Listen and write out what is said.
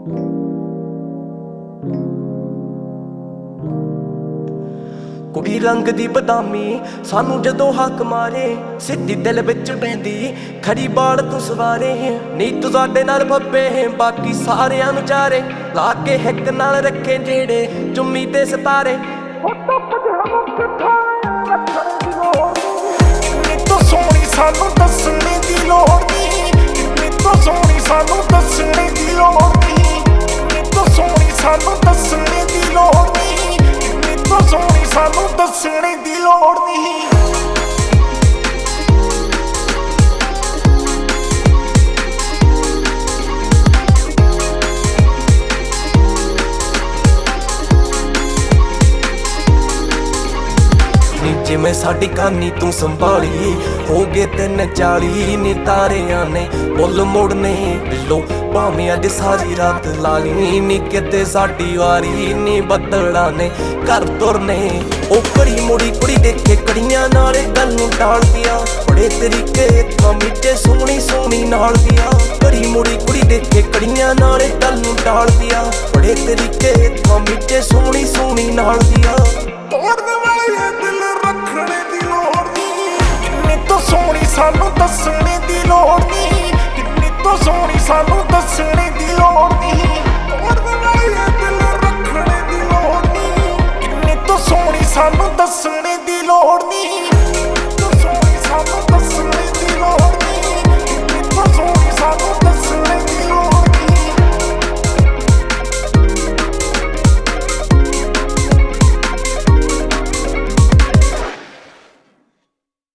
कुड़ी रंग दी बदामी सानू जदों हक मारे, सिद्धी दिल विच बहंदी खरी बाल तू सवारे। नी तू साडे नाल फब्बे बाकी सारियां नूं चारे, ला के हिक नाल रखे जेड़े चुम्मी ते सितारे। तो सोहनी सानू दसने दी लोड़ नहीं, तो सोहनी सानू दसने दी लोड़ नहीं, तो सोहनी सानू दसने दी लोड़ नहीं, तो सोहनी सानू दसने दी लोड़ नहीं। जिमें साडी कहानी तू संभाली, हो गए 3-40 नी तारियां ने मुल मुड़ने बिल्लो, भावें अज सारी रात लाली नी किते साडी वारी नी बदड़ा ने घर तुरने। ओ कड़ी मुड़ी कुड़ी देखे कड़ियां नाले गल नूं टाल दिया, बड़े तरीके मीठे सोहनी सोहनी नाल दिया। कड़ी मुड़ी कुड़ी देखे कड़ियां नाले गल नूं टाल दिया, बड़े तरीके मीठे सोहनी सोहनी नाल दिया। सोहनी सानू दसने दी लोड़ नहीं, कितनी तो सोहनी सानू दसने